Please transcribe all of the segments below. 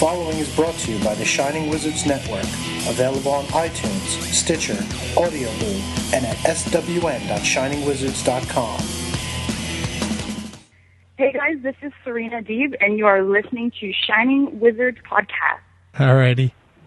following is brought to you by the Shining Wizards Network, available on iTunes, Stitcher, AudioBoo, and at swn.shiningwizards.com. Hey guys, this is Serena Deeb, and you are listening to Shining Wizards Podcast. Alrighty.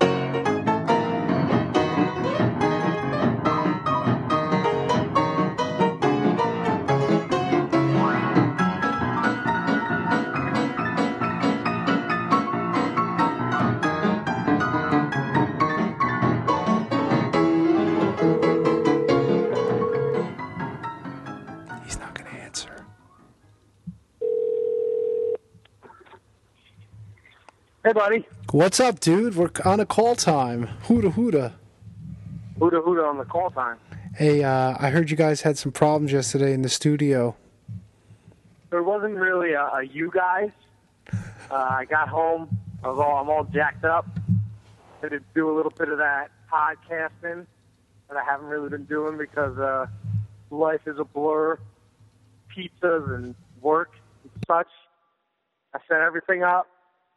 Hey, buddy. What's up, dude? We're on a call time. Hooda hooda. Hooda hooda on the call time. Hey, I heard you guys had some problems yesterday in the studio. There wasn't really a you guys. I got home. I'm all jacked up. I did do a little bit of that podcasting that I haven't really been doing because life is a blur. Pizzas and work and such. I set everything up.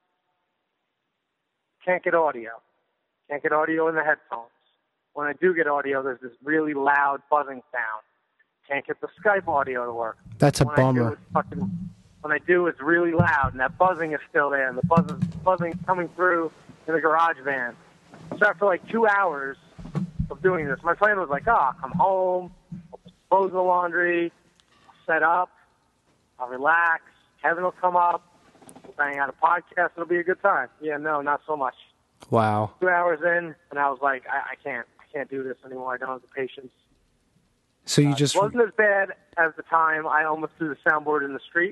Can't get audio. Can't get audio in the headphones. When I do get audio, there's this really loud buzzing sound. Can't get the Skype audio to work. That's a bummer. When I do, it's really loud, and that buzzing is still there, and the buzzing coming through in the garage van. So after like 2 hours of doing this, my plan was like, I'll come home, I'll dispose the laundry, I'll set up, I'll relax, Kevin will come up, we'll bang out a podcast, it'll be a good time. Yeah, no, not so much. Wow. 2 hours in, and I was like, I can't do this anymore. I don't have the patience. So you just... It wasn't as bad as the time I almost threw the soundboard in the street.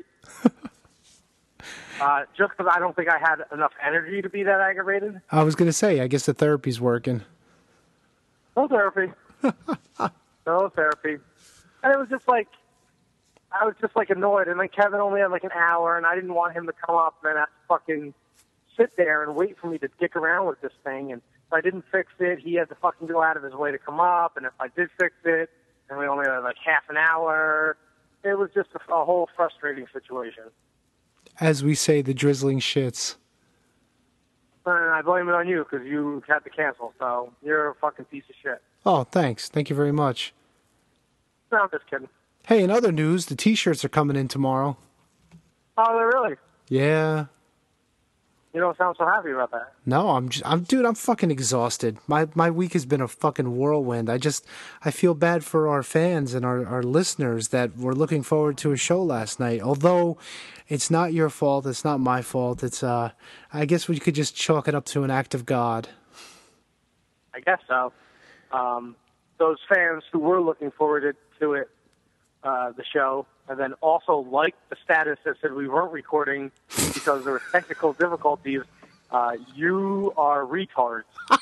Just because I don't think I had enough energy to be that aggravated. I was going to say, I guess the therapy's working. No therapy. No therapy. And it was just like, I was just like annoyed. And then Kevin only had like an hour, and I didn't want him to come up and have to fucking sit there and wait for me to dick around with this thing. And if I didn't fix it, he had to fucking go out of his way to come up. And if I did fix it, and we only had like half an hour, it was just a whole frustrating situation. As we say, the drizzling shits. And I blame it on you because you had to cancel, so you're a fucking piece of shit. Oh, thanks. Thank you very much. No, I'm just kidding. Hey, in other news, the T-shirts are coming in tomorrow. Oh, they're really? Yeah. You don't sound so happy about that. No, I'm fucking exhausted. My week has been a fucking whirlwind. I feel bad for our fans and our listeners that were looking forward to a show last night. Although it's not your fault, it's not my fault. It's I guess we could just chalk it up to an act of God. I guess so. Those fans who were looking forward to it, the show, and then also liked the status that said we weren't recording because there were technical difficulties, you are retards.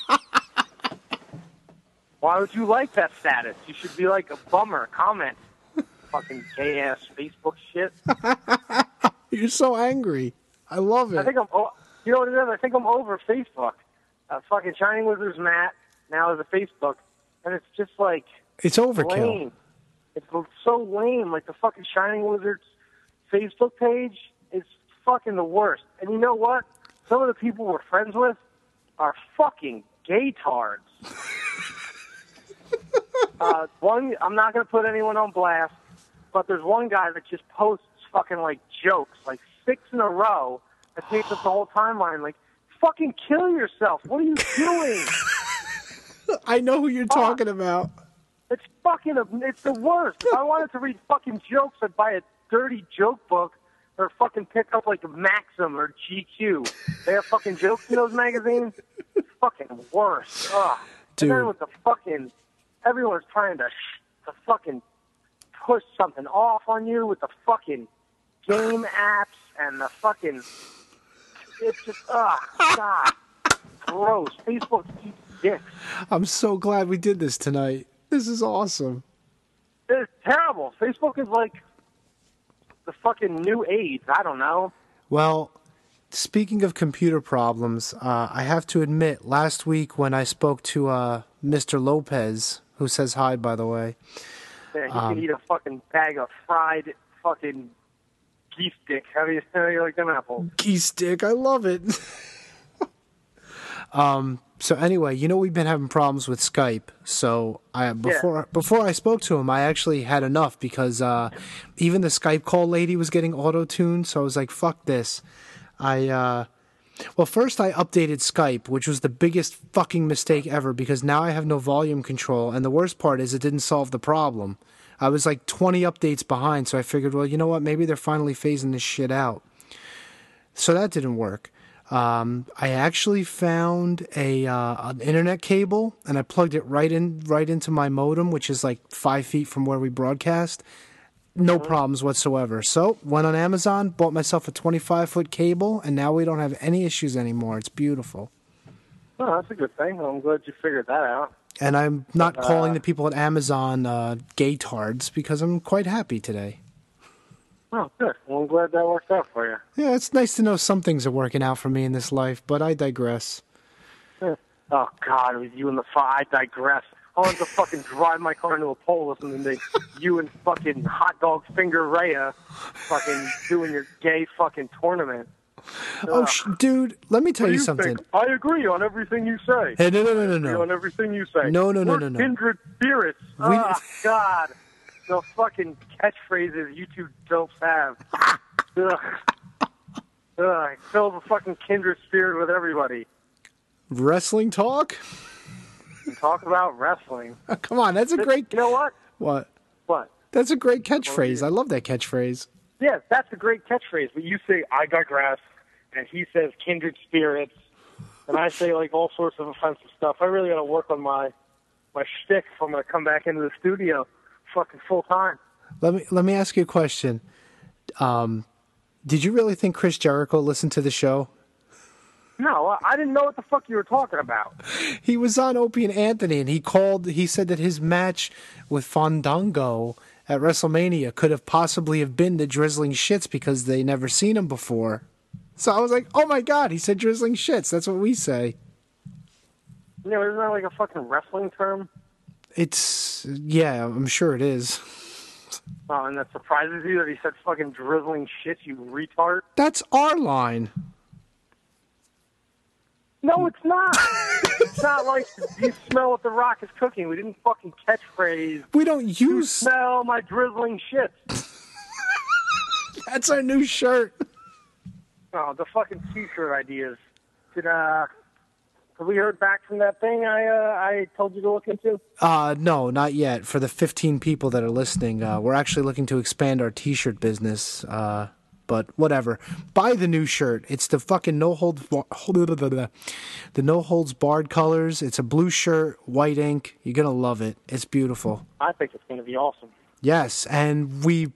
Why would you like that status? You should be like a bummer, comment. Fucking gay-ass Facebook shit. You're so angry. I love it. You know what it is? I think I'm over Facebook. Fucking Shining Wizards Matt now is a Facebook, and it's just like... It's overkill. Lame. It's so lame. Like the fucking Shining Wizards Facebook page is fucking the worst. And you know what? Some of the people we're friends with are fucking gaytards. I'm not going to put anyone on blast, but there's one guy that just posts fucking like jokes, like 6 in a row, that takes up the whole timeline. Like, fucking kill yourself. What are you doing? I know who you're talking about. It's the worst. If I wanted to read fucking jokes, I'd buy a dirty joke book or fucking pick up like Maxim or GQ. They have fucking jokes in those magazines. It's fucking worse. Ugh. Dude. And then with the fucking, everyone's trying to fucking push something off on you with the fucking game apps and the fucking, it's just, God. Gross. Facebook eats dicks. I'm so glad we did this tonight. This is awesome. It's terrible. Facebook is like the fucking new AIDS. I don't know. Well, speaking of computer problems, I have to admit, last week when I spoke to Mr. Lopez, who says hi, by the way. Yeah, he can eat a fucking bag of fried fucking geese dick. How do you like them apples? Geese dick, I love it. So anyway, we've been having problems with Skype. So before I spoke to him, I actually had enough because even the Skype call lady was getting auto-tuned. So I was like, fuck this. Well, first I updated Skype, which was the biggest fucking mistake ever because now I have no volume control. And the worst part is it didn't solve the problem. I was like 20 updates behind. So I figured, well, you know what? Maybe they're finally phasing this shit out. So that didn't work. I actually found an internet cable and I plugged it right into my modem, which is like 5 feet from where we broadcast. No problems whatsoever. So went on Amazon, bought myself a 25-foot cable, and now we don't have any issues anymore. It's beautiful. Oh, that's a good thing. Well, I'm glad you figured that out. And I'm not calling the people at Amazon gaytards because I'm quite happy today. Oh, good. Well, I'm glad that worked out for you. Yeah, it's nice to know some things are working out for me in this life, but I digress. Oh, God, with you in the fire, I digress. I want to fucking drive my car into a pole listening to you and fucking Hot Dog Finger Raya fucking doing your gay fucking tournament. Oh, dude, let me tell you something. Think? I agree on everything you say. Hey, no. I agree on everything you say. No. We're kindred spirits. Oh, God. The fucking catchphrases you two dopes have. Ugh. Fill the fucking kindred spirit with everybody. Wrestling talk? Talk about wrestling. Come on, that's a great... You know what? What? What? That's a great catchphrase. I love that catchphrase. Yes, that's a great catchphrase. But you say, I digress, and he says kindred spirits, and I say like all sorts of offensive stuff. I really got to work on my shtick if I'm going to come back into the studio fucking full time. Let me ask you a question. Did you really think Chris Jericho listened to the show? No, I didn't know what the fuck you were talking about. He was on Opie and Anthony, and he said that his match with Fandango at WrestleMania could have possibly have been the Drizzling Shits because they never seen him before. So I was like, oh my God, he said Drizzling Shits. That's what we say. You know, isn't that like a fucking wrestling term? Yeah, I'm sure it is. Oh, and that surprises you that he said fucking drizzling shit, you retard? That's our line. No, it's not. It's not like you smell what the Rock is cooking. We didn't fucking catchphrase. We don't use... You smell my drizzling shit. That's our new shirt. Oh, the fucking t-shirt ideas. Have we heard back from that thing I told you to look into? No, not yet. For the 15 people that are listening, we're actually looking to expand our t-shirt business. But whatever. Buy the new shirt. It's the fucking no holds barred colors. It's a blue shirt, white ink. You're gonna love it. It's beautiful. I think it's gonna be awesome. Yes, and we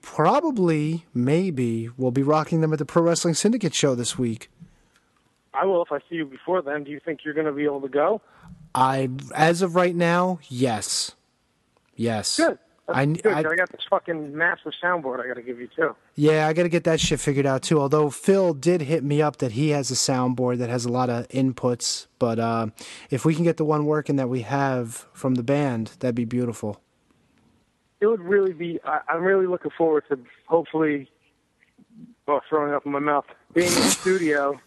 maybe will be rocking them at the Pro Wrestling Syndicate show this week. I will if I see you before then. Do you think you're gonna be able to go? As of right now, yes. Good. I got this fucking massive soundboard I got to give you, too. Yeah, I got to get that shit figured out, too. Although Phil did hit me up that he has a soundboard that has a lot of inputs. But if we can get the one working that we have from the band, that'd be beautiful. It would really be... I'm really looking forward to hopefully... throwing up in my mouth. Being in the studio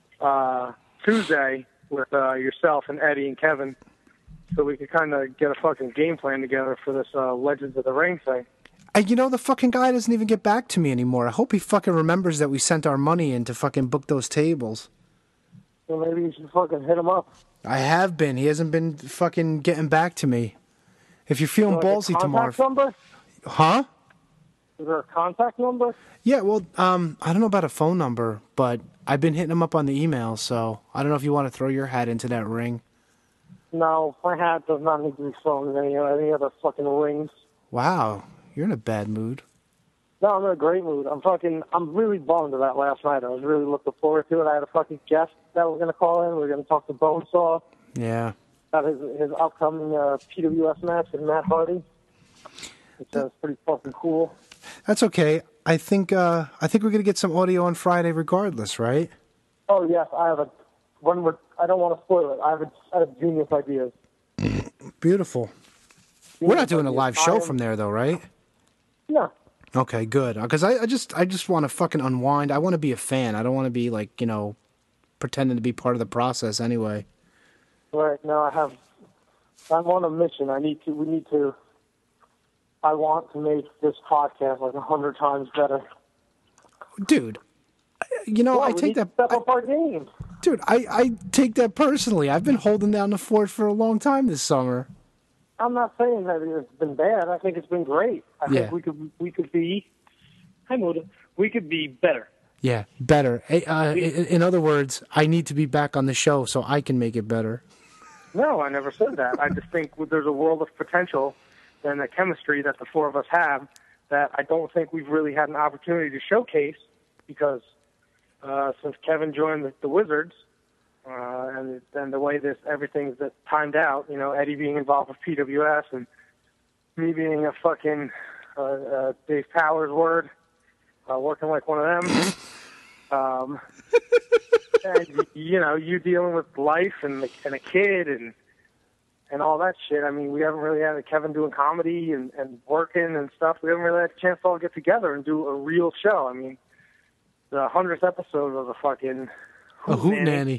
Tuesday with yourself and Eddie and Kevin. So we could kind of get a fucking game plan together for this Legends of the Ring thing. And the fucking guy doesn't even get back to me anymore. I hope he fucking remembers that we sent our money in to fucking book those tables. Well, maybe you should fucking hit him up. I have been. He hasn't been fucking getting back to me. If you're feeling ballsy tomorrow... Number? Huh? Is there a contact number? Yeah, well, I don't know about a phone number, but I've been hitting him up on the email, so I don't know if you want to throw your hat into that ring. No, my hat does not need to be thrown in any other fucking rings. Wow, you're in a bad mood. No, I'm in a great mood. I'm really bummed about last night. I was really looking forward to it. I had a fucking guest that was going to call in. We were going to talk to Bonesaw. Yeah. About his upcoming PWS match with Matt Hardy. Which is pretty fucking cool. That's okay. I think we're going to get some audio on Friday regardless, right? Oh, yes. I have I don't want to spoil it. I have genius ideas. Beautiful. We're not doing a live show from there, though, right? No. Okay, good. Because I just want to fucking unwind. I want to be a fan. I don't want to be, pretending to be part of the process anyway. Right. No, I'm on a mission. I want to make this podcast like 100 times better. Dude, you know, Well, I take that. Step up our game. Dude, I take that personally. I've been holding down the fort for a long time this summer. I'm not saying that it's been bad. I think it's been great. I Yeah. think we could be. We could be better. Yeah, better. In other words, I need to be back on the show so I can make it better. No, I never said that. I just think there's a world of potential and the chemistry that the four of us have that I don't think we've really had an opportunity to showcase because since Kevin joined the Wizards and the way everything's timed out, you know, Eddie being involved with PWS and me being a fucking Dave Powers word, working like one of them. And, you know, you dealing with life and a kid and all that shit. I mean, we haven't really had Kevin doing comedy and working and stuff. We haven't really had a chance to all get together and do a real show. I mean, the 100th episode was a fucking hootenanny.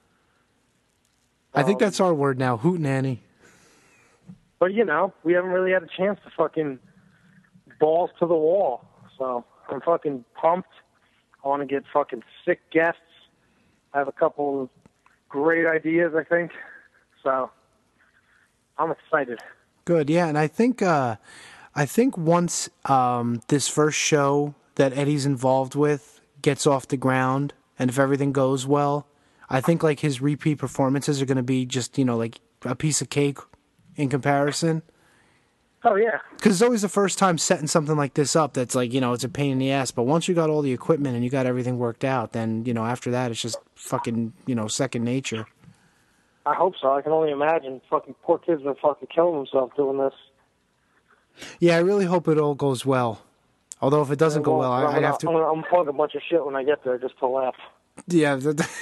I think that's our word now, hootenanny. But, you know, we haven't really had a chance to fucking balls to the wall. So I'm fucking pumped. I want to get fucking sick guests. I have a couple of great ideas, I think. So I'm excited. Good, yeah, and I think once this first show that Eddie's involved with gets off the ground, and if everything goes well, I think like his repeat performances are going to be just, you know, like a piece of cake in comparison. Oh, yeah. Because it's always the first time setting something like this up that's like, you know, it's a pain in the ass. But once you got all the equipment and you got everything worked out, then, you know, after that, it's just fucking, you know, second nature. I hope so. I can only imagine. Fucking poor kids are fucking killing themselves doing this. Yeah, I really hope it all goes well. Although if it doesn't go well, I'd have to... I'm plug a bunch of shit when I get there just to laugh. Yeah.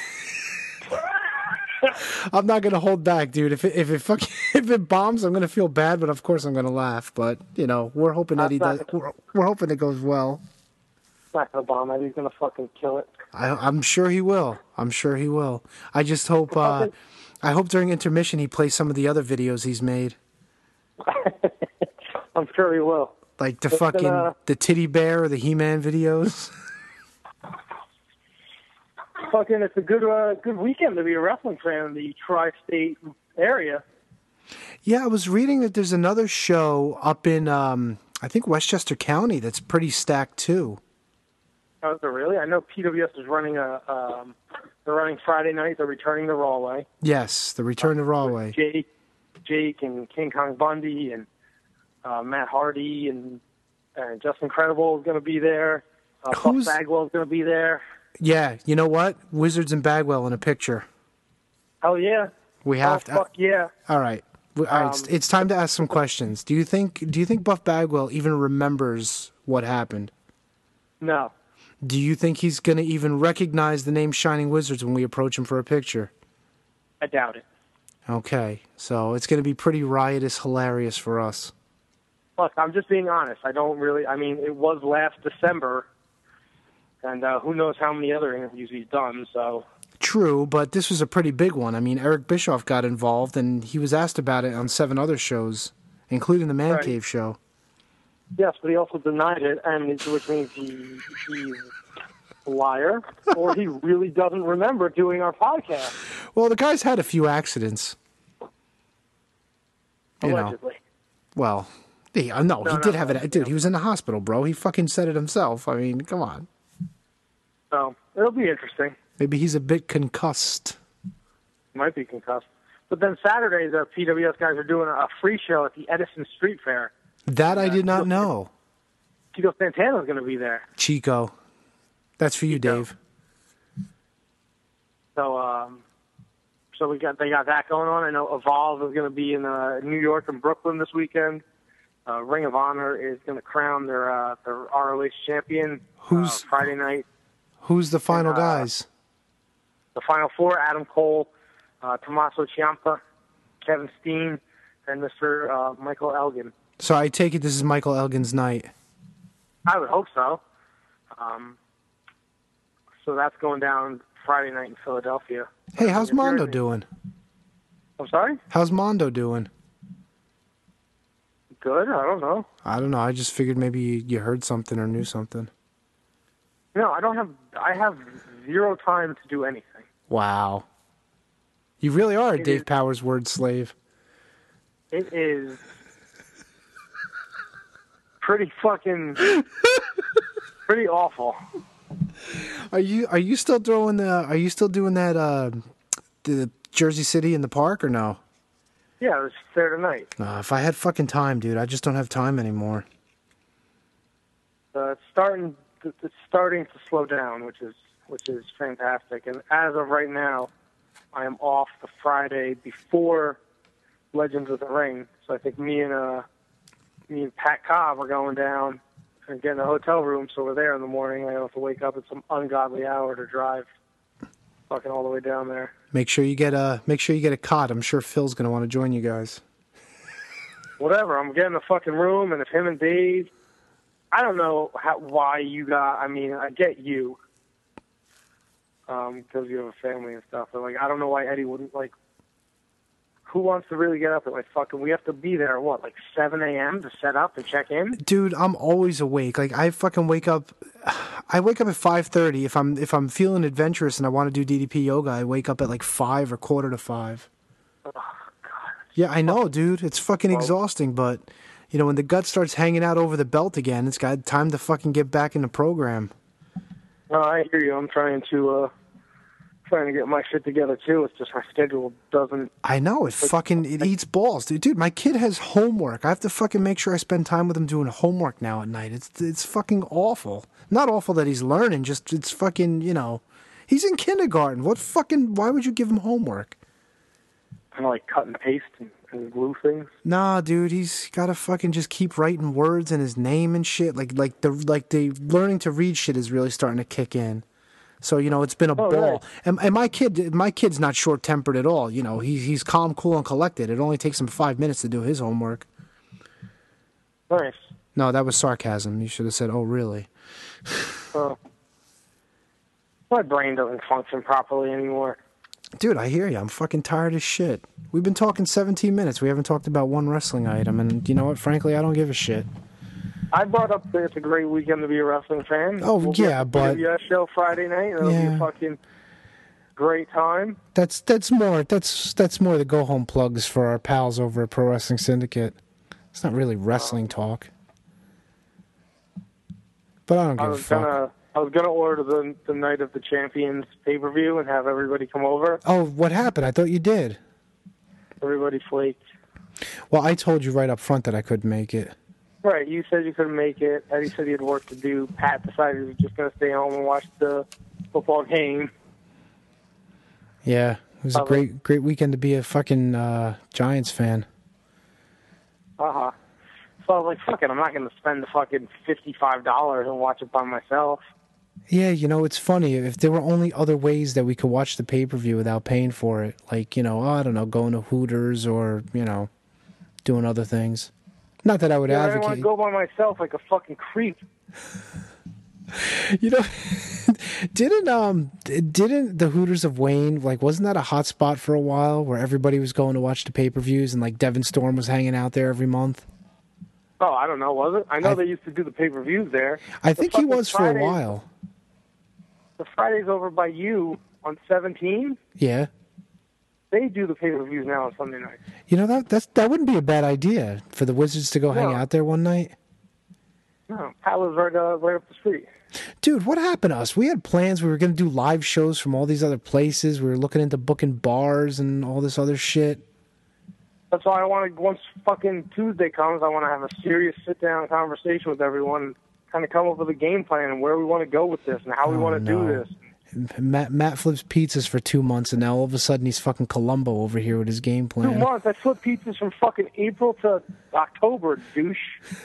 I'm not gonna hold back, dude. If it bombs, I'm gonna feel bad, but of course I'm gonna laugh. But you know, we're hoping Eddie does. We're hoping it goes well. It's not gonna bomb. Eddie's gonna fucking kill it. I'm sure he will. I'm sure he will. I just hope. I hope during intermission he plays some of the other videos he's made. I'm sure he will. Like the Titty Bear or the He-Man videos. Fucking, it's a good weekend to be a wrestling fan in the tri-state area. Yeah, I was reading that there's another show up in, I think, Westchester County that's pretty stacked, too. Oh, is there really? I know PWS is running they're running Friday night. They're returning to Rawway. Yes, the return to Rawway. Jake and King Kong Bundy and Matt Hardy and Justin Credible is going to be there. Buff Bagwell is going to be there. Yeah, you know what? Wizards and Bagwell in a picture. Hell yeah. We have to. Fuck yeah. All right. It's time to ask some questions. Do you think Buff Bagwell even remembers what happened? No. Do you think he's going to even recognize the name Shining Wizards when we approach him for a picture? I doubt it. Okay. So it's going to be pretty riotous, hilarious for us. Look, I'm just being honest. I mean, it was last December. And who knows how many other interviews he's done, so... True, but this was a pretty big one. I mean, Eric Bischoff got involved, and he was asked about it on 7 other shows, including the Man Cave show. Yes, but he also denied it, which means he's a liar, or he really doesn't remember doing our podcast. Well, the guy's had a few accidents. Allegedly. Well, he did have it. Dude, he was in the hospital, bro. He fucking said it himself. I mean, come on. So, it'll be interesting. Maybe he's a bit concussed. Might be concussed. But then Saturday, the PWS guys are doing a free show at the Edison Street Fair. That I did not know. Chico Santana's going to be there. Chico. That's for you, Dave. So, they got that going on. I know Evolve is going to be in New York and Brooklyn this weekend. Ring of Honor is going to crown their ROH champion Friday night. Who's the final guys? The final 4, Adam Cole, Tommaso Ciampa, Kevin Steen, and Mr. Michael Elgin. So I take it this is Michael Elgin's night. I would hope so. So that's going down Friday night in Philadelphia. Hey, how's Mondo doing? I'm sorry? How's Mondo doing? Good. I don't know. I don't know. I just figured maybe you heard something or knew something. No, I have 0 time to do anything. Wow. You really are a Dave Powers word slave. It is pretty awful. Are you still doing that the Jersey City in the park or no? Yeah, it was there tonight. If I had fucking time, dude, I just don't have time anymore. It's starting to slow down, which is fantastic. And as of right now, I am off the Friday before Legends of the Ring. So I think me and Pat Cobb are going down and getting a hotel room. So we're there in the morning. I don't have to wake up at some ungodly hour to drive fucking all the way down there. Make sure you get a cot. I'm sure Phil's gonna want to join you guys. Whatever. I'm getting a fucking room, and if him and Dave, I don't know why you got. I mean, I get you, because you have a family and stuff. But like, I don't know why Eddie wouldn't like. Who wants to really get up at like fucking? We have to be there at what, like 7 a.m. to set up and check in. Dude, I'm always awake. Like I fucking wake up. I wake up at 5:30. If I'm feeling adventurous and I want to do DDP yoga, I wake up at like 5 or 4:45. Oh God. Yeah, I know, dude. It's fucking exhausting, but you know when the gut starts hanging out over the belt again, it's got time to fucking get back in the program. No, I hear you. I'm trying to get my shit together too. It's just my schedule doesn't. I know it eats balls, dude. Dude, my kid has homework. I have to fucking make sure I spend time with him doing homework now at night. It's fucking awful. Not awful that he's learning. Just it's fucking he's in kindergarten. Why would you give him homework? Kind of like cut and paste and glue things. Nah, dude, he's gotta fucking just keep writing words and his name and shit. Like the learning to read shit is really starting to kick in. So it's been a ball. Right. And my kid's not short tempered at all. He's calm, cool, and collected. It only takes him 5 minutes to do his homework. Nice. No, that was sarcasm. You should have said, "Oh, really?" My brain doesn't function properly anymore. Dude, I hear you. I'm fucking tired as shit. We've been talking 17 minutes. We haven't talked about one wrestling item. And you know what? Frankly, I don't give a shit. I brought up that it's a great weekend to be a wrestling fan. Oh, we'll but... a show Friday night. It'll be a fucking great time. That's more the go-home plugs for our pals over at Pro Wrestling Syndicate. It's not really wrestling talk. But I don't give a fuck. I was gonna order the Night of the Champions pay-per-view and have everybody come over. Oh, what happened? I thought you did. Everybody flaked. Well, I told you right up front that I couldn't make it. Right, you said you couldn't make it. Eddie said he had work to do. Pat decided he was just gonna stay home and watch the football game. Yeah, it was a great weekend to be a fucking Giants fan. Uh-huh. So I was like, fuck it, I'm not gonna spend the fucking $55 and watch it by myself. Yeah, it's funny. If there were only other ways that we could watch the pay-per-view without paying for it, like, I don't know, going to Hooters or, doing other things. Not that I would advocate. I don't want to go by myself like a fucking creep. Didn't the Hooters of Wayne, like, wasn't that a hot spot for a while where everybody was going to watch the pay-per-views and, like, Devin Storm was hanging out there every month? Oh, I don't know, was it? I know they used to do the pay-per-views there. I think he was for a while. The Fridays over by you on 17? Yeah. They do the pay-per-views now on Sunday night. That wouldn't be a bad idea for the Wizards to go hang out there one night. No, Pat was right up the street. Dude, what happened to us? We had plans. We were going to do live shows from all these other places. We were looking into booking bars and all this other shit. That's why I want to, once fucking Tuesday comes, I want to have a serious sit-down conversation with everyone, kind of come up with a game plan and where we want to go with this and how we want to do this. Matt flips pizzas for 2 months, and now all of a sudden he's fucking Columbo over here with his game plan. 2 months? I flip pizzas from fucking April to October, douche.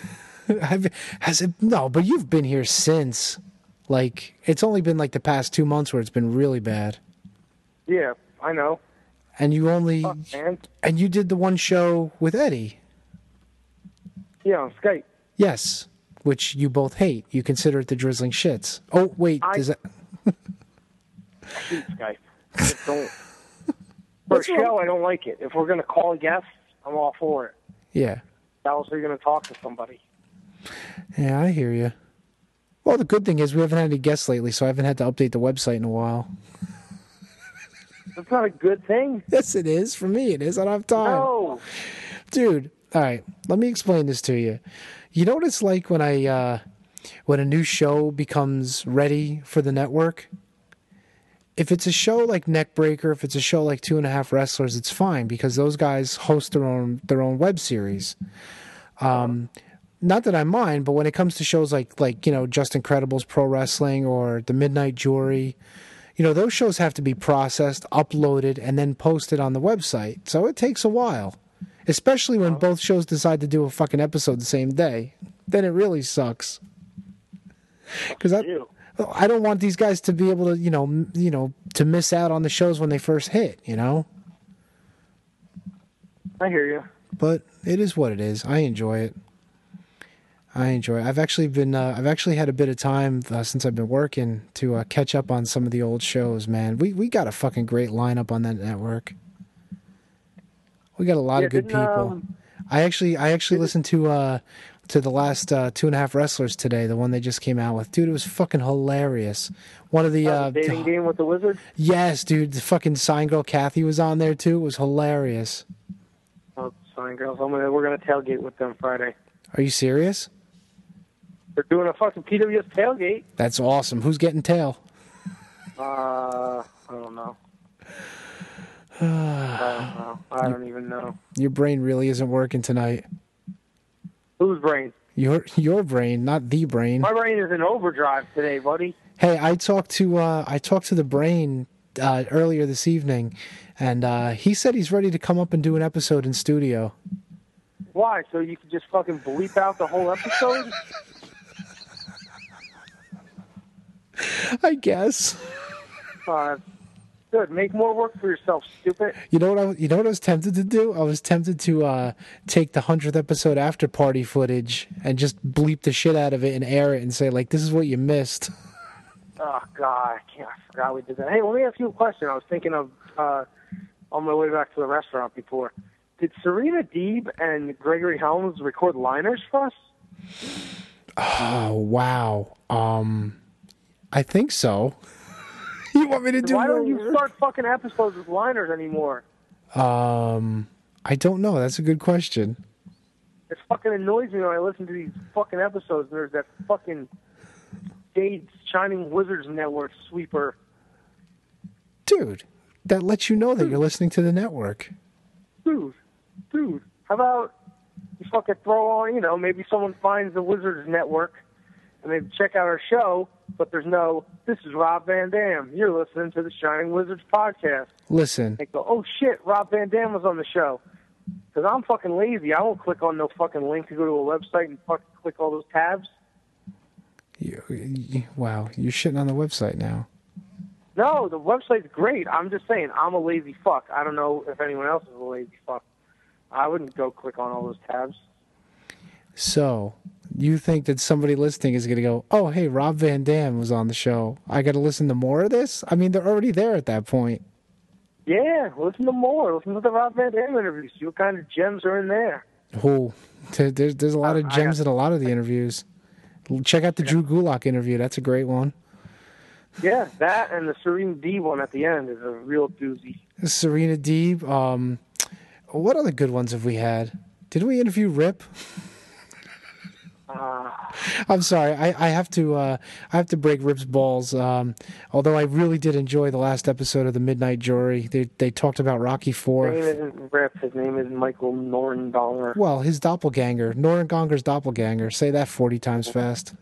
No, but you've been here since. Like, it's only been like the past 2 months where it's been really bad. Yeah, I know. And you and you did the one show with Eddie. Yeah, on Skype. Yes, which you both hate. You consider it the drizzling shits. Oh, wait, does that... I hate Skype. For What's a wrong? show, I don't like it. If we're going to call guests, I'm all for it. Yeah. Else you're going to talk to somebody. Yeah, I hear you. Well, the good thing is we haven't had any guests lately, so I haven't had to update the website in a while. That's not a good thing. Yes, it is. For me, it is. I don't have time. No. Dude, all right. Let me explain this to you. You know what it's like when when a new show becomes ready for the network? If it's a show like Neckbreaker, if it's a show like 2.5 Wrestlers, it's fine because those guys host their own web series. Not that I mind, but when it comes to shows like Just Incredibles Pro Wrestling or The Midnight Jury, those shows have to be processed, uploaded, and then posted on the website. So it takes a while, especially when both shows decide to do a fucking episode the same day. Then it really sucks. Because I don't want these guys to be able to, to miss out on the shows when they first hit, I hear you. But it is what it is. I enjoy it. I've actually had a bit of time since I've been working to catch up on some of the old shows, man. We got a fucking great lineup on that network. We got a lot of good people. I actually listened to the last 2.5 Wrestlers today, the one they just came out with. Dude, it was fucking hilarious. One of the dating game with the wizard? Yes, dude. The fucking sign girl Kathy was on there too. It was hilarious. Oh, sign girls. We're gonna tailgate with them Friday. Are you serious? They're doing a fucking PWS tailgate. That's awesome. Who's getting tail? I don't know. I don't even know. Your brain really isn't working tonight. Whose brain? Your brain, not the brain. My brain is in overdrive today, buddy. Hey, I talked to the brain earlier this evening, and he said he's ready to come up and do an episode in studio. Why? So you could just fucking bleep out the whole episode? I guess. Good. Make more work for yourself, stupid. You know what I was tempted to do? I was tempted to take the 100th episode after party footage and just bleep the shit out of it and air it and say, like, this is what you missed. Oh, God. I forgot we did that. Hey, let me ask you a question. I was thinking of, on my way back to the restaurant before. Did Serena Deeb and Gregory Helms record liners for us? Oh, wow. I think so. You want me to do? Why don't you start fucking episodes with liners anymore? I don't know. That's a good question. It fucking annoys me when I listen to these fucking episodes and there's that fucking Jade Shining Wizards Network sweeper. Dude, that lets you know that you're listening to the network. Dude, how about you fucking throw on, maybe someone finds the Wizards Network and they check out our show, but there's no, this is Rob Van Dam. You're listening to the Shining Wizards podcast. Listen. They go, oh shit, Rob Van Dam was on the show. Because I'm fucking lazy. I won't click on no fucking link to go to a website and fucking click all those tabs. Wow, you're shitting on the website now. No, the website's great. I'm just saying, I'm a lazy fuck. I don't know if anyone else is a lazy fuck. I wouldn't go click on all those tabs. So, you think that somebody listening is going to go, oh, hey, Rob Van Dam was on the show. I got to listen to more of this? I mean, they're already there at that point. Yeah, listen to more. Listen to the Rob Van Dam interviews. See what kind of gems are in there. Oh, there's a lot of gems in a lot of the interviews. Check out the Drew Gulak interview. That's a great one. Yeah, that and the Serena Deeb one at the end is a real doozy. Serena Deeb. What other good ones have we had? Did we interview Rip? I'm sorry. I have to break Rip's balls. Although I really did enjoy the last episode of the Midnight Jury. They talked about Rocky IV. His name isn't Rip. His name is Michael Norendonger. Well, his doppelganger. Norengonger's doppelganger. Say that 40 times fast.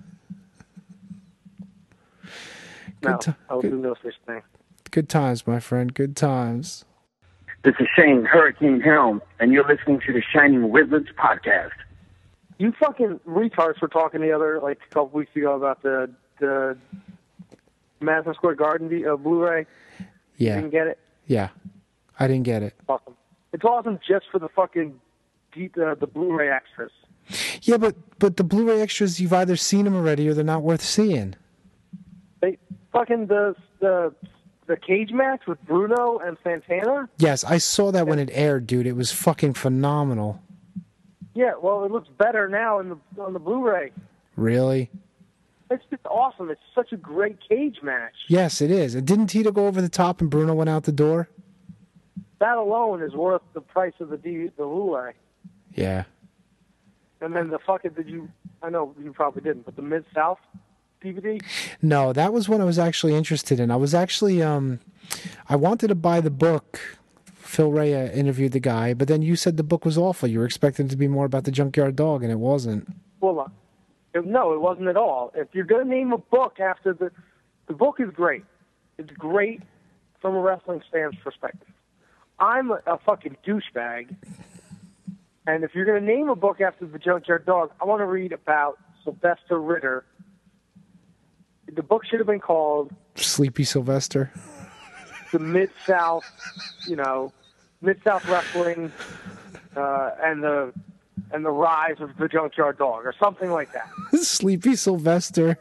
I'll do no such thing. Good times, my friend. Good times. This is Shane Hurricane Helm, and you're listening to the Shining Wizards podcast. You fucking retards were talking a couple weeks ago about the Madison Square Garden Blu-ray. Yeah. You didn't get it? Yeah. I didn't get it. Awesome. It's awesome just for the fucking the Blu-ray extras. Yeah, but the Blu-ray extras, you've either seen them already or they're not worth seeing. They fucking the the cage match with Bruno and Santana? Yes, I saw that when it aired, dude. It was fucking phenomenal. Yeah, well, it looks better now on the Blu-ray. Really? It's just awesome. It's such a great cage match. Yes, it is. And didn't Tito go over the top and Bruno went out the door? That alone is worth the price of the Blu-ray. Yeah. And then I know you probably didn't, but the Mid-South DVD? No, that was one I was actually interested in. I was actually, I wanted to buy the book. Phil Rea interviewed the guy, but then you said the book was awful. You were expecting it to be more about the Junkyard Dog, and it wasn't. Well, no, it wasn't at all. If you're going to name a book after the book is great. It's great from a wrestling fan's perspective. I'm a fucking douchebag. And if you're going to name a book after the Junkyard Dog, I want to read about Sylvester Ritter. The book should have been called Sleepy Sylvester. The Mid-South, Mid-South Wrestling and the Rise of the Junkyard Dog or something like that. Sleepy Sylvester.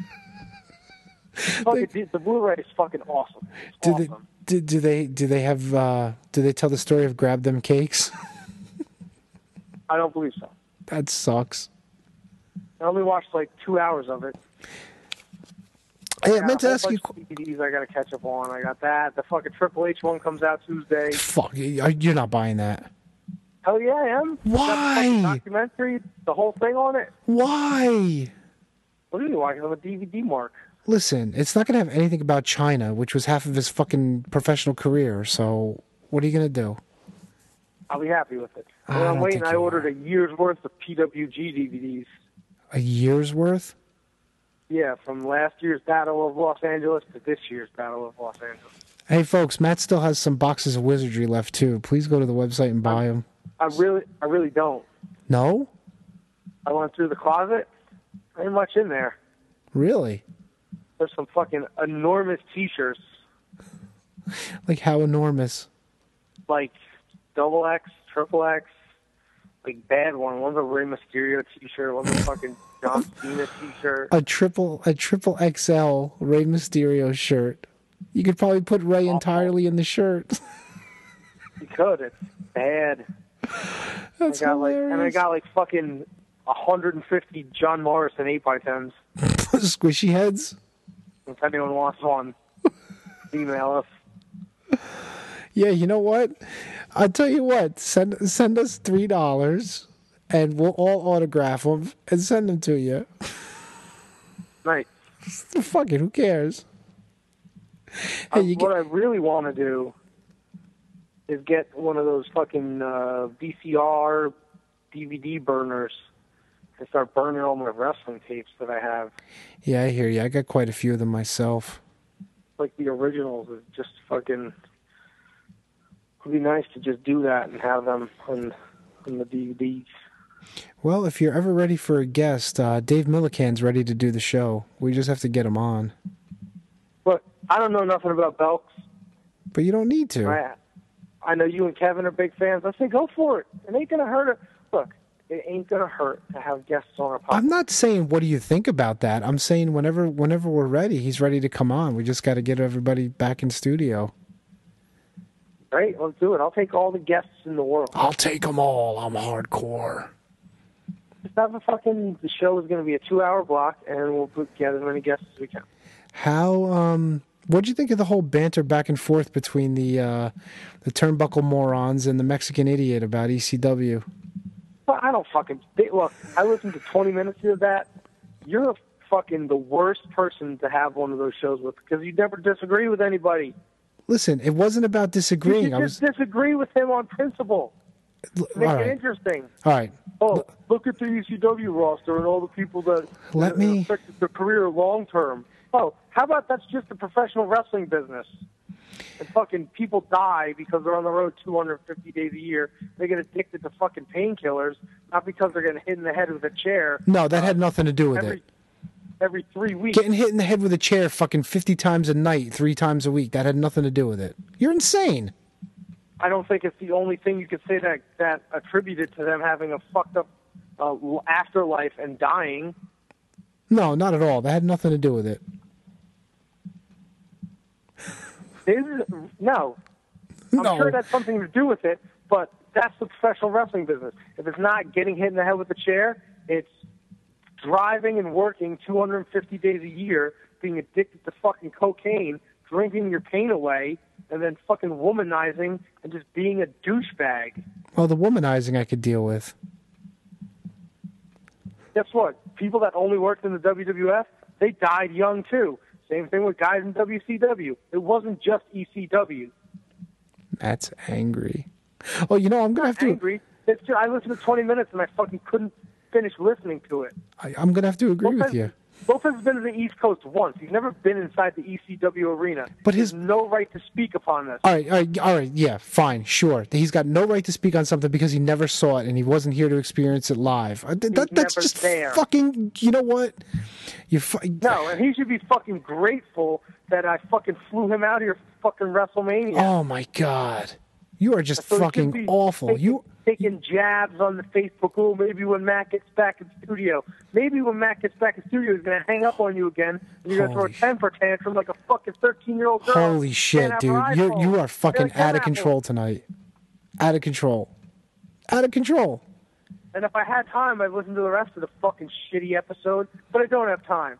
The Blu-ray is fucking awesome. It's awesome. Do they tell the story of Grab Them Cakes? I don't believe so. That sucks. I only watched like 2 hours of it. Hey, I meant to ask you. DVDs I got to catch up on. I got that. The fucking Triple H one comes out Tuesday. Fuck, you're not buying that. Hell yeah, I am. Why? The documentary, the whole thing on it. Why? What are you watching on the DVD mark? Listen, it's not going to have anything about China, which was half of his fucking professional career. So, what are you going to do? I'll be happy with it. Well, I'm waiting. I ordered a year's worth of PWG DVDs. A year's worth? Yeah, from last year's Battle of Los Angeles to this year's Battle of Los Angeles. Hey, folks, Matt still has some boxes of Wizardry left, too. Please go to the website and buy them. I really don't. No? I went through the closet. Ain't much in there. Really? There's some fucking enormous T-shirts. Like how enormous? Like XXX, XXX, like bad one. One's a Rey Mysterio T-shirt. One's a fucking John Cena T-shirt. A triple XL Rey Mysterio shirt. You could probably put Rey entirely in the shirt. You could. It's bad. That's hilarious. I got like fucking 150 John Morrison 8x10s. Squishy heads. If anyone wants one, email us. Yeah, you know what? I'll tell you what. Send us $3, and we'll all autograph them and send them to you. Nice. Fuck it, who cares? Hey, what I really want to do is get one of those fucking VCR DVD burners and start burning all my wrestling tapes that I have. Yeah, I hear you. I got quite a few of them myself. Like the originals is just fucking... It would be nice to just do that and have them on the DVDs. Well, if you're ever ready for a guest, Dave Millican's ready to do the show. We just have to get him on. But I don't know nothing about Belks. But you don't need to. I know you and Kevin are big fans. I say go for it. It ain't going to hurt. Look, it ain't going to hurt to have guests on our podcast. I'm not saying what do you think about that. I'm saying whenever we're ready, he's ready to come on. We just got to get everybody back in studio. Right, let's do it. I'll take all the guests in the world. I'll take them all. I'm hardcore. Just have the show is going to be a 2-hour block, and we'll get as many guests as we can. How, what'd you think of the whole banter back and forth between the Turnbuckle morons and the Mexican idiot about ECW? Well, I don't fucking... Look, I listened to 20 minutes of that. You're fucking the worst person to have one of those shows with because you never disagree with anybody. Listen, it wasn't about disagreeing. You just disagree with him on principle. Make it interesting. All right. Oh, look at the ECW roster and all the people that affected their career long term. Oh, how about that's just a professional wrestling business? And fucking people die because they're on the road 250 days a year. They get addicted to fucking painkillers, not because they're getting hit in the head with a chair. No, that had nothing to do with it. Every 3 weeks. Getting hit in the head with a chair fucking 50 times a night, 3 times a week. That had nothing to do with it. You're insane. I don't think it's the only thing you could say that attributed to them having a fucked up afterlife and dying. No, not at all. That had nothing to do with it. No. I'm sure that's something to do with it, but that's the professional wrestling business. If it's not getting hit in the head with a chair, it's driving and working 250 days a year, being addicted to fucking cocaine, drinking your pain away, and then fucking womanizing and just being a douchebag. Well, the womanizing I could deal with. Guess what? People that only worked in the WWF, they died young too. Same thing with guys in WCW. It wasn't just ECW. That's angry. Oh, you know, I'm going to have to... Angry. It's just, I listened to 20 minutes and I fucking couldn't finish listening to it. I'm going to have to agree with you. Lopez has been to the East Coast once. He's never been inside the ECW arena. But he has no right to speak upon this. All right, yeah, fine, sure. He's got no right to speak on something because he never saw it and he wasn't here to experience it live. That's just there. Fucking, you know what? No, and he should be fucking grateful that I fucking flew him out here for fucking WrestleMania. Oh, my God. You are just fucking awful. Taking jabs on the Facebook. Oh, maybe when Matt gets back in studio. Maybe when Matt gets back in studio, he's going to hang up on you again, and you're going to throw a temper tantrum like a fucking 13-year-old girl. Holy shit, dude. You are fucking out of control tonight. Out of control. Out of control. And if I had time, I'd listen to the rest of the fucking shitty episode, but I don't have time.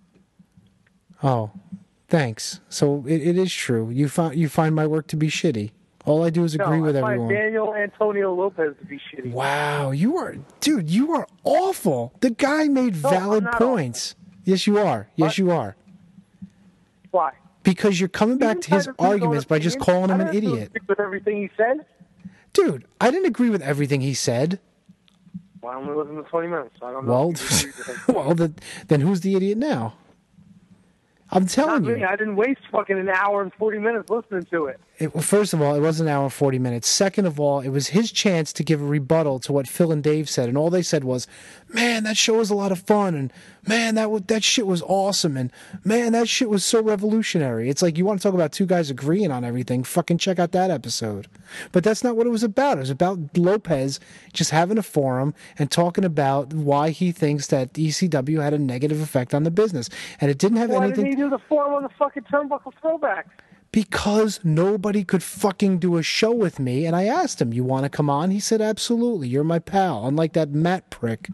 Oh, thanks. So it is true. You find my work to be shitty. All I do is agree with everyone. I find Daniel Antonio Lopez to be shitty. Wow, you are awful. The guy made valid points. Awful. Yes, you are. Yes, you are. Why? Because you're coming back to his arguments by just calling him an idiot. I didn't agree with everything he said. Dude, I didn't agree with everything he said. Well, I only listened to 20 minutes. So I don't know. Well, then who's the idiot now? I'm telling you. I didn't waste fucking an hour and 40 minutes listening to it. First of all, it wasn't an hour and 40 minutes. Second of all, it was his chance to give a rebuttal to what Phil and Dave said, and all they said was, man, that show was a lot of fun, and man, that shit was awesome, and man, that shit was so revolutionary. It's like, you want to talk about two guys agreeing on everything, fucking check out that episode. But that's not what it was about. It was about Lopez just having a forum and talking about why he thinks that ECW had a negative effect on the business. And it didn't have anything... Why didn't he do the forum on the fucking Turnbuckle Throwback? Because nobody could fucking do a show with me, and I asked him, you want to come on? He said, absolutely, you're my pal, unlike that Matt prick.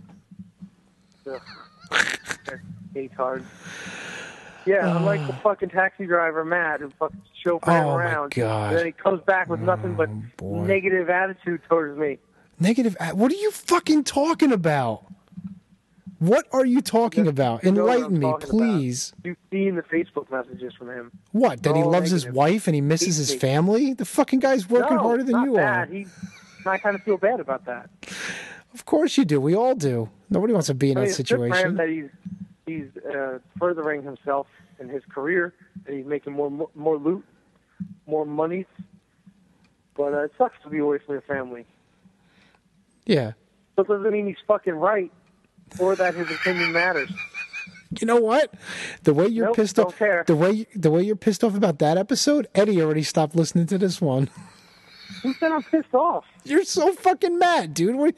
Retard. Yeah, unlike the fucking taxi driver, Matt, who fucking chauffeured around. My God. And then he comes back with nothing but negative attitude towards me. Negative? What are you fucking talking about? What are you talking about? Enlighten me, please. You've seen the Facebook messages from him. What, that he loves his wife and he misses his family? The fucking guy's working harder than you are. I kind of feel bad about that. Of course you do. We all do. Nobody wants to be in that situation. It's good for him that he's furthering himself in his career, and he's making more loot, more money. But it sucks to be away from your family. Yeah. But it doesn't mean he's fucking right, or that his opinion matters. You know what? The way you're pissed off, the way you're pissed off about that episode, Eddie already stopped listening to this one. Who said I'm pissed off? You're so fucking mad, dude.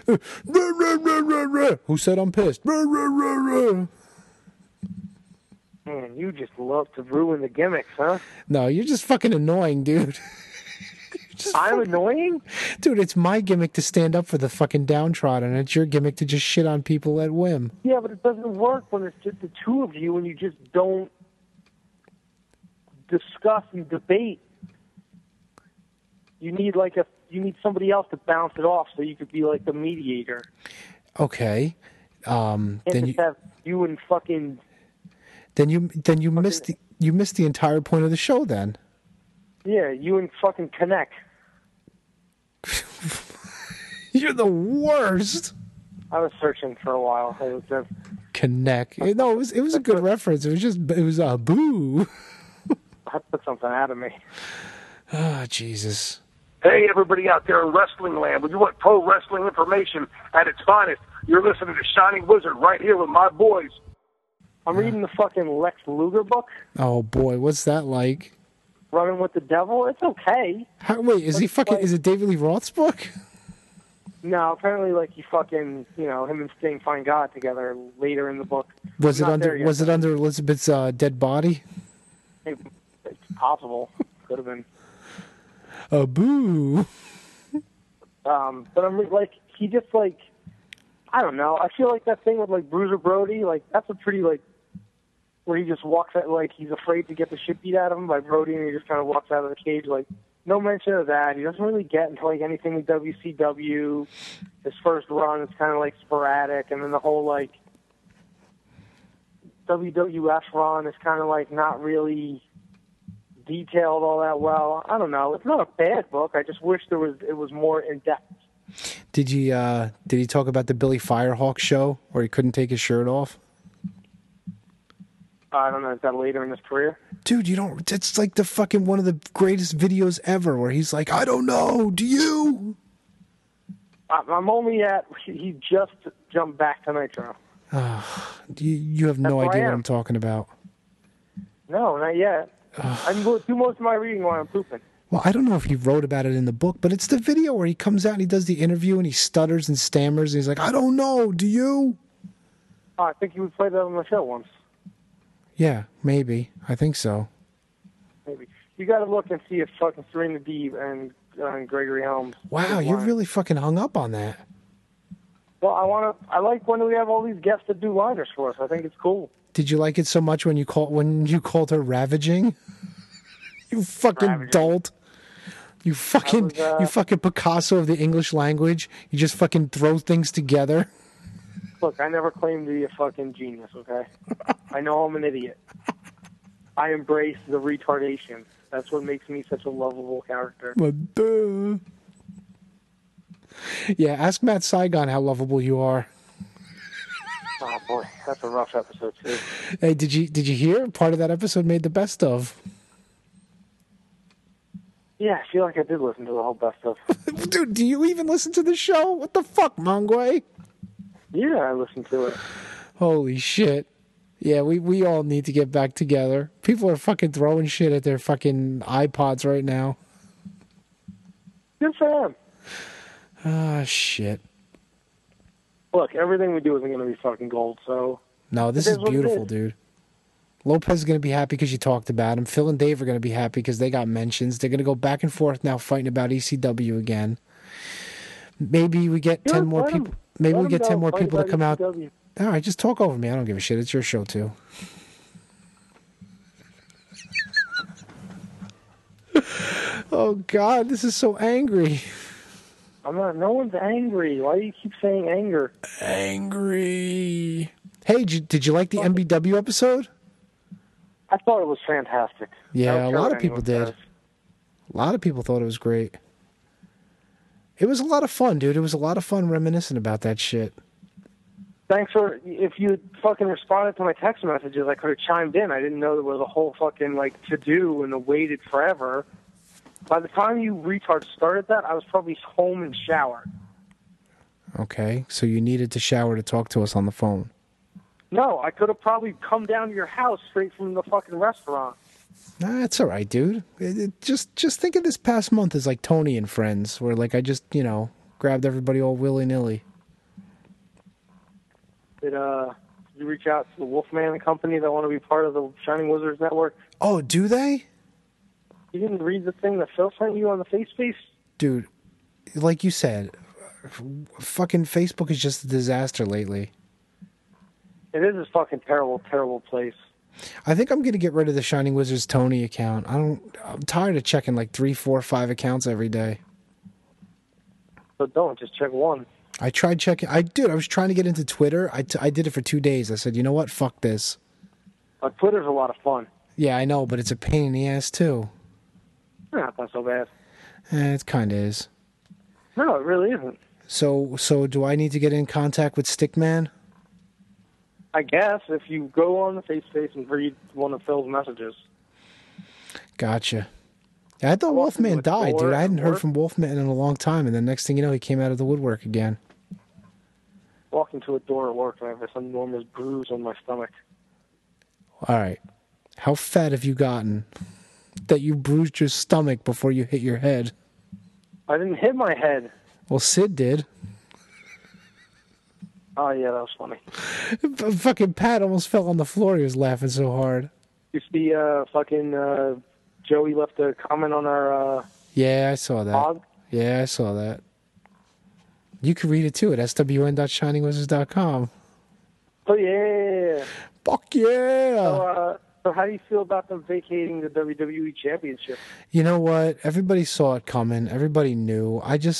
Who said I'm pissed? Man, you just love to ruin the gimmicks, huh? No, you're just fucking annoying, dude. I'm annoying? Dude, it's my gimmick to stand up for the fucking downtrodden, and it's your gimmick to just shit on people at whim. Yeah, but it doesn't work when it's just the two of you and you just don't discuss and debate. You need somebody else to bounce it off so you could be like the mediator. Okay. Then you have you and fucking. Then you missed the entire point of the show. Then. Yeah, you and fucking Connect. You're the worst. I was searching for a while. It was just Connect. No, it was a good reference. It was a boo. I put something out of me. Ah, Jesus. Hey, everybody out there in wrestling land, when you want pro wrestling information at its finest, you're listening to Shining Wizard right here with my boys. I'm reading the fucking Lex Luger book. Oh, boy, what's that like? Running with the Devil? It's okay. Wait, is it David Lee Roth's book? No, apparently, he fucking, him and Sting find God together later in the book. Was it under Elizabeth's dead body? It's possible. Could have been. Boo. But I'm like, he just like, I don't know. I feel like that thing with like Bruiser Brody, like that's a pretty like, where he just walks out like he's afraid to get the shit beat out of him by Brody, and he just kind of walks out of the cage. Like no mention of that. He doesn't really get into like anything with WCW. His first run is kind of like sporadic, and then the whole like WWF run is kind of like not really detailed all that well. I don't know. It's not a bad book. I just wish it was more in depth. Did he talk about the Billy Firehawk show where he couldn't take his shirt off? I don't know. Is that later in his career? Dude, you don't. It's like the fucking one of the greatest videos ever where he's like, I don't know. Do you? I'm only at. He just jumped back to Nitro. You have no idea what I'm talking about. No, not yet. I can do most of my reading while I'm pooping. Well, I don't know if he wrote about it in the book, but it's the video where he comes out and he does the interview and he stutters and stammers and he's like, I don't know, do you? I think you would play that on the show once. Yeah, maybe. I think so. Maybe. You got to look and see if fucking Serena Deeb and Gregory Helms. Wow, you're really fucking hung up on that. Well, I like when we have all these guests that do liners for us. I think it's cool. Did you like it so much when you called her ravaging? You fucking dolt. You fucking Picasso of the English language. You just fucking throw things together. Look, I never claimed to be a fucking genius, okay? I know I'm an idiot. I embrace the retardation. That's what makes me such a lovable character. Yeah, ask Matt Saigon how lovable you are. Oh boy, that's a rough episode too. Hey, did you hear? Part of that episode made the best of. Yeah, I feel like I did listen to the whole best of. Dude, do you even listen to the show? What the fuck, Mongway? Yeah, I listened to it. Holy shit. Yeah, we all need to get back together. People are fucking throwing shit at their fucking iPods right now. Good for them. Ah, shit. Look, everything we do isn't going to be fucking gold, so... No, this is beautiful, dude. Lopez is going to be happy because you talked about him. Phil and Dave are going to be happy because they got mentions. They're going to go back and forth now fighting about ECW again. Maybe we get 10 more people. Maybe we get 10 more people to come out. All right, just talk over me. I don't give a shit. It's your show, too. Oh, God, this is so angry. I'm not. No one's angry. Why do you keep saying anger? Angry. Hey, did you like the MBW episode? I thought it was fantastic. Yeah, a lot of people did. A lot of people thought it was great. It was a lot of fun, dude. It was a lot of fun reminiscing about that shit. Thanks for... If you fucking responded to my text messages, I could have chimed in. I didn't know there was a whole fucking, like, to-do and waited forever. By the time you retards started that, I was probably home and showered. Okay, so you needed to shower to talk to us on the phone. No, I could have probably come down to your house straight from the fucking restaurant. Nah, it's all right, dude. Just think of this past month as like Tony and Friends, where like I just, grabbed everybody all willy-nilly. Did you reach out to the Wolfman Company that want to be part of the Shining Wizards Network? Oh, do they? You didn't read the thing that Phil sent you on the FaceSpace? Dude, like you said, fucking Facebook is just a disaster lately. It is a fucking terrible, terrible place. I think I'm going to get rid of the Shining Wizards Tony account. I'm tired of checking like 3, 4, 5 accounts every day. So don't, just check one. I tried checking. I was trying to get into Twitter. I did it for 2 days. I said, you know what? Fuck this. Twitter's a lot of fun. Yeah, I know, but it's a pain in the ass too. It's not so bad. It kind of is. No, it really isn't. So do I need to get in contact with Stickman? I guess if you go on the FaceSpace and read one of Phil's messages. Gotcha. Yeah, I thought Wolfman died, dude. I hadn't heard from Wolfman in a long time, and then next thing you know, he came out of the woodwork again. Walked into a door at work and I have this enormous bruise on my stomach. All right. How fat have you gotten that you bruised your stomach before you hit your head? I didn't hit my head. Well, Sid did. Oh, yeah, that was funny. Fucking Pat almost fell on the floor. He was laughing so hard. You see fucking Joey left a comment on our Yeah, I saw that. blog. Yeah, I saw that. You can read it too at swn.shiningwizards.com. Oh, yeah. Fuck yeah! So how do you feel about them vacating the WWE Championship? You know what? Everybody saw it coming. Everybody knew.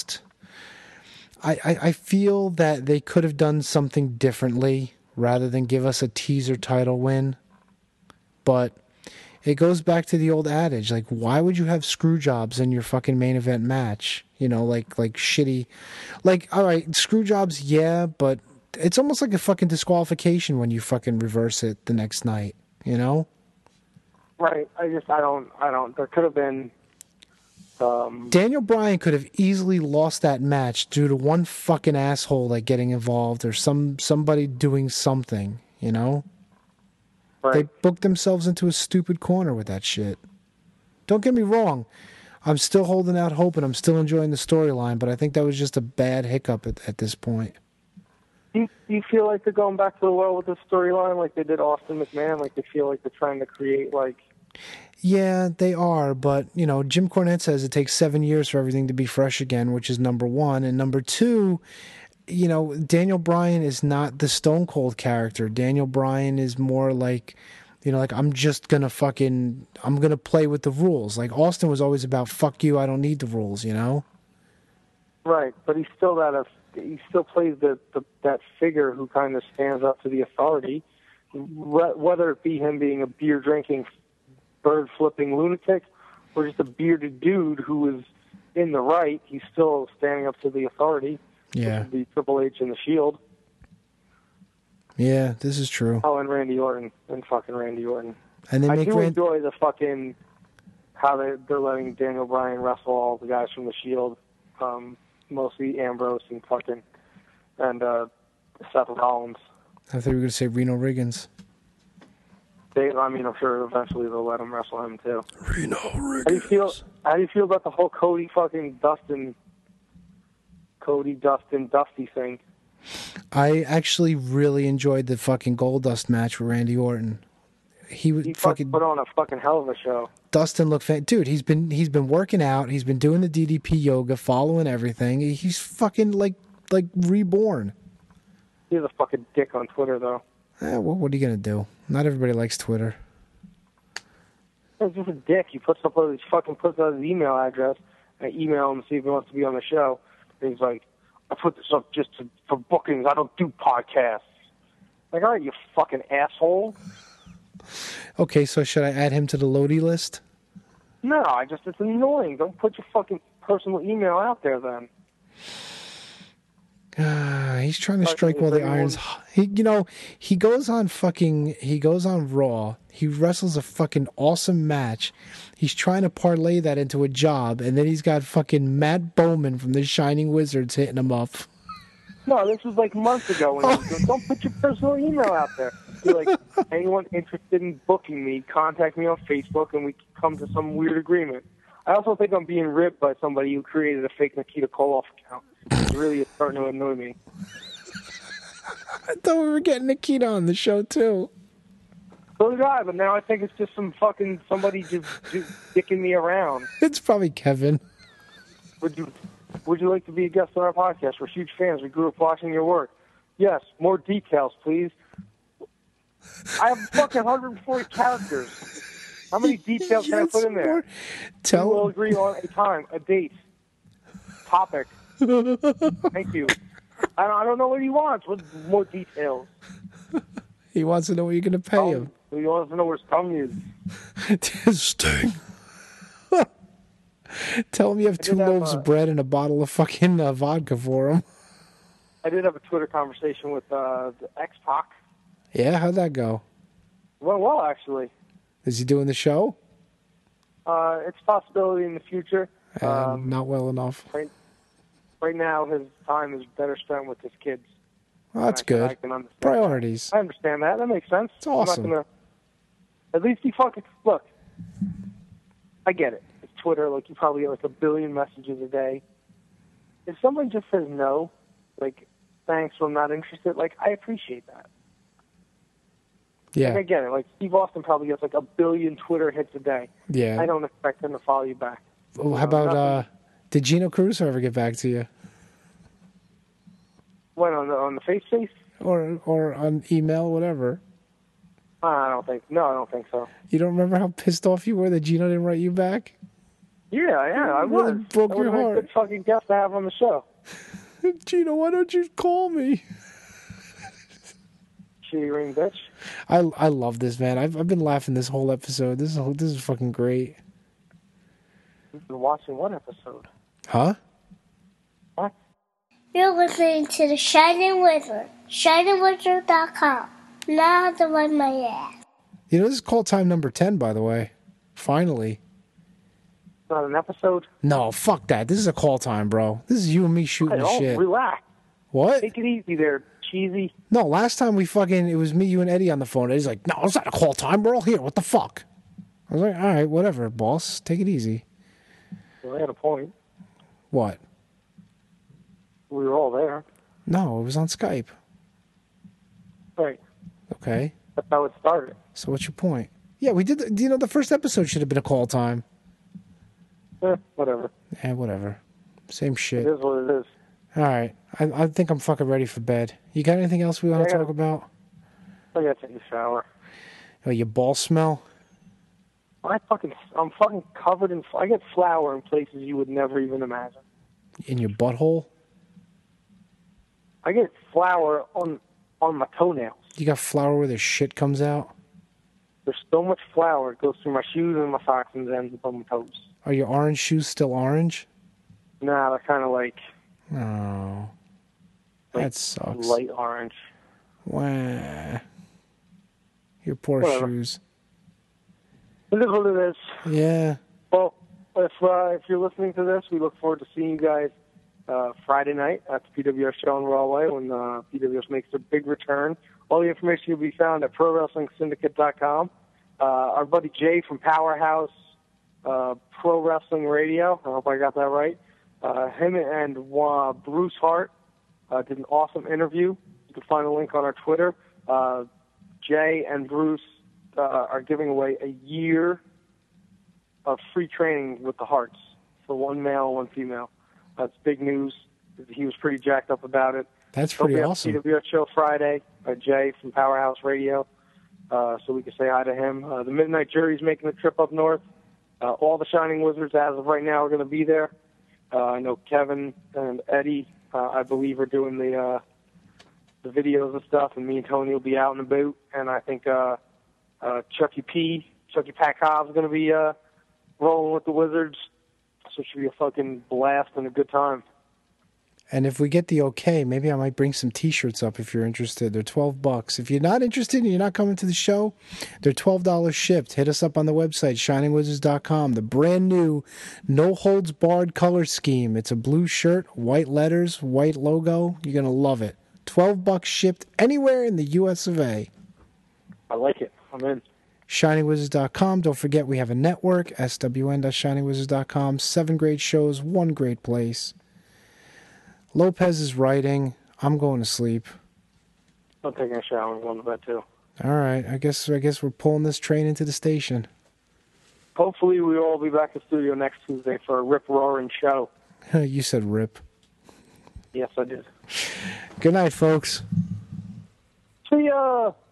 I feel that they could have done something differently rather than give us a teaser title win. But it goes back to the old adage, like, why would you have screw jobs in your fucking main event match? You know, like shitty, like, all right, screw jobs, yeah, but it's almost like a fucking disqualification when you fucking reverse it the next night, you know? Right. I don't. There could have been. Daniel Bryan could have easily lost that match due to one fucking asshole like getting involved or somebody doing something, you know? Right. They booked themselves into a stupid corner with that shit. Don't get me wrong. I'm still holding out hope and I'm still enjoying the storyline, but I think that was just a bad hiccup at this point. Do you feel like they're going back to the well with the storyline like they did Austin McMahon? Like they feel like they're trying to create like... Yeah, they are, but, you know, Jim Cornette says it takes 7 years for everything to be fresh again, which is number one. And number two, you know, Daniel Bryan is not the Stone Cold character. Daniel Bryan is more like, you know, like, I'm gonna play with the rules. Like, Austin was always about, fuck you, I don't need the rules, you know? Right, but he still plays that figure who kind of stands up to the authority, whether it be him being a beer-drinking, bird-flipping lunatic or just a bearded dude who is in the right. He's still standing up to the authority. Yeah. Which would be Triple H and the Shield. Yeah, this is true. Oh, and Randy Orton. And fucking Randy Orton. And they I make do enjoy the fucking... how they're letting Daniel Bryan wrestle all the guys from the Shield. Mostly Ambrose and fucking... and Seth Rollins. I thought you were going to say Reno Riggins. I'm sure eventually they'll let him wrestle him too. Reno Riggins. How do you feel about the whole Cody Dusty thing? I actually really enjoyed the fucking Goldust match with Randy Orton. He fucking put on a fucking hell of a show. Dustin looked dude. He's been working out. He's been doing the DDP yoga, following everything. He's fucking like reborn. He's a fucking dick on Twitter though. Well, what are you gonna do? Not everybody likes Twitter. He's just a dick. He puts out his email address. I email him to see if he wants to be on the show. And he's like, I put this up just for bookings. I don't do podcasts. Like, all right, you fucking asshole. Okay, so should I add him to the Lodi list? No, it's annoying. Don't put your fucking personal email out there then. He's trying to strike while the iron's hot. He goes on Raw. He wrestles a fucking awesome match. He's trying to parlay that into a job, and then he's got fucking Matt Bowman from the Shining Wizards hitting him up. No, this was like months ago. When he was going, don't put your personal email out there. You're like, anyone interested in booking me, contact me on Facebook, and we come to some weird agreement. I also think I'm being ripped by somebody who created a fake Nikita Koloff account. It's really starting to annoy me. I thought we were getting Nikita on the show, too. So did I, but now I think it's just somebody just dicking me around. It's probably Kevin. Would you like to be a guest on our podcast? We're huge fans. We grew up watching your work. Yes, more details, please. I have fucking 140 characters. How many details can I put in there? We'll agree on a time, a date, topic. Thank you. I don't know what he wants. What more details? He wants to know what you're going to pay him. He wants to know where his tongue is. Sting. Tell him you have 2 loaves of bread and a bottle of fucking vodka for him. I did have a Twitter conversation with the X-Pac. Yeah, how'd that go? Well, actually. Is he doing the show? It's a possibility in the future. Not well enough. Right now, his time is better spent with his kids. Well, that's good. I can understand Priorities. that. I understand that. That makes sense. It's awesome. At least he fucking... Look, I get it. It's Twitter. Like, you probably get like 1 billion messages a day. If someone just says no, like, thanks, I'm not interested, like, I appreciate that. Yeah. Like, I get it. Like, Steve Austin probably gets like 1 billion Twitter hits a day. Yeah. I don't expect him to follow you back. Well, how about, did Gino Caruso ever get back to you? What, on the face? Or on email, whatever? I don't think so. You don't remember how pissed off you were that Gino didn't write you back? Yeah, I really was. broke That your would've been heart. a good fucking guest to have on the show. Gino, why don't you call me? Shitty ring bitch. I love this, man. I've been laughing this whole episode. This is fucking great. You've been watching what episode? Huh? What? You're listening to The Shining Wizard. ShiningWizard.com. Now to run my ass. You know, this is call time number 10, by the way. Finally. Not an episode? No, fuck that. This is a call time, bro. This is you and me shooting the shit. Relax. What? Take it easy there, cheesy. No, last time it was me, you, and Eddie on the phone. Eddie's like, no, it's not a call time. We're all here. What the fuck? I was like, all right, whatever, boss. Take it easy. Well, I had a point. What? We were all there. No, it was on Skype. Right. Okay. That's how it started. So what's your point? Yeah, we did. The first episode should have been a call time. Whatever. Whatever. Same shit. It is what it is. All right. I think I'm fucking ready for bed. You got anything else we want to talk about? I gotta take a shower. Oh, your ball smell? I'm fucking covered in. I get flour in places you would never even imagine. In your butthole? I get flour on my toenails. You got flour where the shit comes out? There's so much flour it goes through my shoes and my socks and ends up on my toes. Are your orange shoes still orange? Nah, they're kind of like Oh. That sucks. light orange. Wah. Your poor Whatever. shoes. It is what it is. Yeah. Well, if you're listening to this, we look forward to seeing you guys Friday night at the PWS show in Rahway when PWS makes their big return. All the information will be found at ProWrestlingSyndicate.com. Our buddy Jay from Powerhouse Pro Wrestling Radio, I hope I got that right. Him and Bruce Hart did an awesome interview. You can find a link on our Twitter. Jay and Bruce are giving away a year of free training with the Harts for one male and one female. That's big news. He was pretty jacked up about it. That's pretty awesome. PWS show Friday by Jay from Powerhouse Radio, so we can say hi to him. The Midnight Jury's making the trip up north. All the Shining Wizards, as of right now, are going to be there. I know Kevin and Eddie, I believe, are doing the videos and stuff, and me and Tony will be out in the boot. And I think Chucky Pack Hobbs is going to be rolling with the Wizards. So it should be a fucking blast and a good time. And if we get the okay, maybe I might bring some T-shirts up if you're interested. They're $12. If you're not interested and you're not coming to the show, they're $12 shipped. Hit us up on the website, ShiningWizards.com. The brand new no-holds-barred color scheme. It's a blue shirt, white letters, white logo. You're going to love it. $12 shipped anywhere in the U.S. of A. I like it. I'm in. ShiningWizards.com. Don't forget we have a network, swn.shiningwizards.com. 7 great shows, 1 great place. Lopez is writing. I'm going to sleep. I'm taking a shower and going to bed too. All right. I guess we're pulling this train into the station. Hopefully we will all be back in the studio next Tuesday for a rip-roaring show. You said rip. Yes, I did. Good night, folks. See ya!